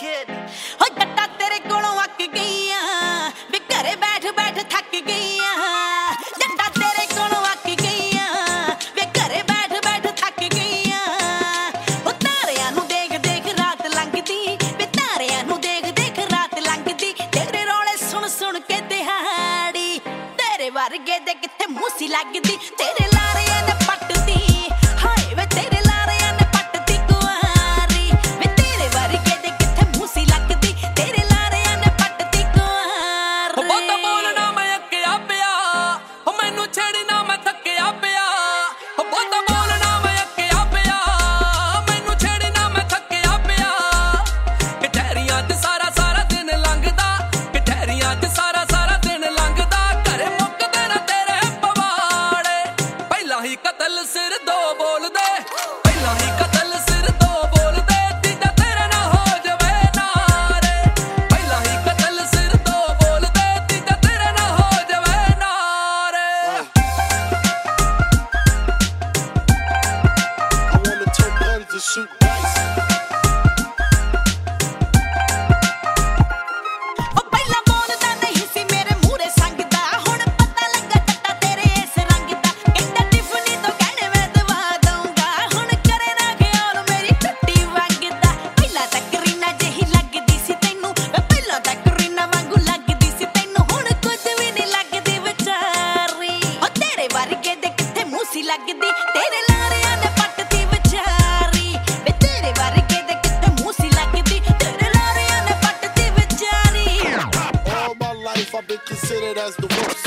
ਹੋ ਜੱਟਾ ਤੇਰੇ ਕੋਲੋਂ ਅੱਕ ਗਈਆਂ ਵੇ ਘਰੇ ਬੈਠ ਬੈਠ ਥੱਕ ਗਈਆਂ ਜੱਟਾ ਤੇਰੇ ਕੋਲੋਂ ਅੱਕ ਗਈਆਂ ਵੇ ਘਰੇ ਬੈਠ ਬੈਠ ਥੱਕ ਗਈਆਂ ਉਹ ਤਾਰਿਆਂ ਨੂੰ ਦੇਖ ਦੇਖ ਰਾਤ ਲੰਘਦੀ ਵੇ ਤਾਰਿਆਂ ਨੂੰ ਦੇਖ ਦੇਖ ਰਾਤ ਲੰਘਦੀ ਤੇਰੇ ਰੌਲੇ ਸੁਣ ਸੁਣ ਕੇ ਦਿਹਾੜੀ ਤੇਰੇ ਵਰਗੇ ਦੇ ਕਿੱਥੇ ਮੂਸੀ ਲੱਗਦੀ ਤੇਰੇ ਲਾਰਿਆਂ ਨੇ ਪੱਟਦੀ ਹਾਏ ਵੇ ਤੇਰੇ ਲਾਰਿਆਂ ਨੇ ਪੱਟਦੀ ਕੁਆਰੀ ਵੇ ਤੇਰੇ ਵਰਗੇ ਦੇ ਕਿੱਥੇ ਮੂਸੀ ਲੱਗਦੀ ਤੇਰੇ ਲਾਰਿਆਂ ਨੇ ਪੱਟਦੀ ਕੁਆਰੀ ਬਹੁਤਾ ਬੋਲਣਾ ਮੈਂ ਅੱਕਿਆ ਪਿਆ ਹੋ ਮੈਨੂੰ ਛੇੜਨਾ ਮੈਂ ਥੱਕਿਆ ਪਿਆ ਹੋ ਬਹੁਤਾ ਬੋਲਣਾ ਮੈਂ ਅੱਕਿਆ ਪਿਆ ਮੈਨੂੰ ਛੇੜਨਾ ਮੈਂ ਥੱਕਿਆ ਪਿਆ ਕਟਹਿਰੀਆਂ 'ਚ ਸਾਰਾ ਸਾਰਾ ਦਿਨ ਲੰਘਦਾ ਕਟਹਿਰੀਆਂ 'ਚ ਸਾਰਾ ਸਾਰਾ ਦਿਨ ਲੰਘਦਾ ਘਰੇ ਮੁੱਕਦੇ ਨਾ ਤੇਰੇ ਪਵਾੜੇ ਪਹਿਲਾਂ ਹੀ ਕਤਲ ਸਿਰ ਦੋ ਬੋਲਦੇ ਪਹਿਲਾਂ ਹੀ ਕਤਲ ਸਿਰ ਦੋ ਬੋਲਦੇ ਤੀਜਾ ਤੇਰੇ ਨਾ ਹੋ ਜਾਵੇ ਨਾਰੇ ਪਹਿਲਾਂ ਹੀ ਕਤਲ ਸਿਰ ਦੋ ਬੋਲਦੇ ਤੀਜਾ ਤੇਰੇ ਨਾ ਹੋ ਜਾਵੇ ਨਾਰੇ I wanna turn guns and shoot dice. ਉਹ ਪਹਿਲਾਂ ਬੋਲਦਾ ਨਹੀਂ ਸੀ ਮੇਰੇ ਮੂਹਰੇ ਸੰਗਦਾ ਹੁਣ ਪਤਾ ਲੱਗਾ ਜੱਟਾ ਤੇਰੇ ਇਸ ਰੰਗ ਦਾ ਕਹਿੰਦਾ ਟਿਫਨੀ ਤੋਂ ਕਹਿਣੇ ਮੈਂ ਦਵਾ ਦਊਂਗਾ ਹੁਣ ਕਰੇ ਨਾ ਖਿਆਲ ਮੇਰੀ ਟੁੱਟੀ ਵੰਗਦਾ ਪਹਿਲਾਂ ਤਾਂ ਕਰੀਨਾ ਜਿਹੀ ਲੱਗਦੀ ਸੀ ਤੈਨੂੰ ਵੇ ਪਹਿਲਾਂ ਤਾਂ ਕਰੀਨਾ ਵਾਂਗੂ ਲੱਗਦੀ ਸੀ ਤੈਨੂੰ ਹੁਣ ਕੁਝ ਵੀ ਨਹੀਂ ਲੱਗਦੀ ਵਿਚਾਰੀ ਉਹ ਤੇਰੇ ਵਰਗੇ ਦੇ ਕਿੱਥੇ ਮੂਸੀ ਲੱਗਦੀ ਤੇਰੇ ਲਾਰਿਆਂ ਨੇ ਪੱਟਦੀ ਵਿਚਾਰੀ ਵੇ ਤੇਰੇ ਵਰਗੇ ਦੇ ਕਿੱਥੇ ਮੂਸੀ ਲੱਗਦੀ ਤੇਰੇ ਲਾਰਿਆਂ ਨੇ ਪੱਟਦੀ ਵਿਚਾਰੀ All my life I've been considered as the worst.